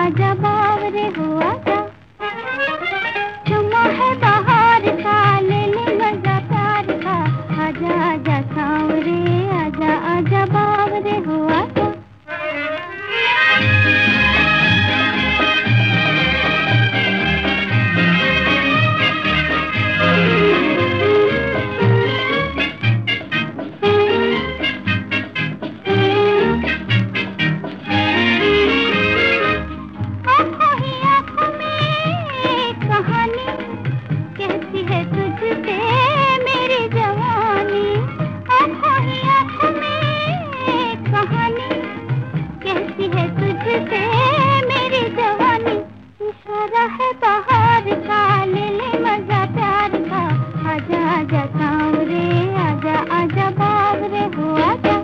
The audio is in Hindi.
आजा बावरे हो आजा। चुमा है बाहर का, ले ले मजा प्यार का। आजा आजा सांवरे, आजा आजा बावरे हो आजा। कहती है तुझसे मेरी जवानी, आँखों ही आँखों में कहानी। कहती है तुझसे मेरी जवानी, इशारा है बाहर का, ले ले मजा प्यार का। आजा आजा सांवरे, आजा आजा बावरे हो आजा।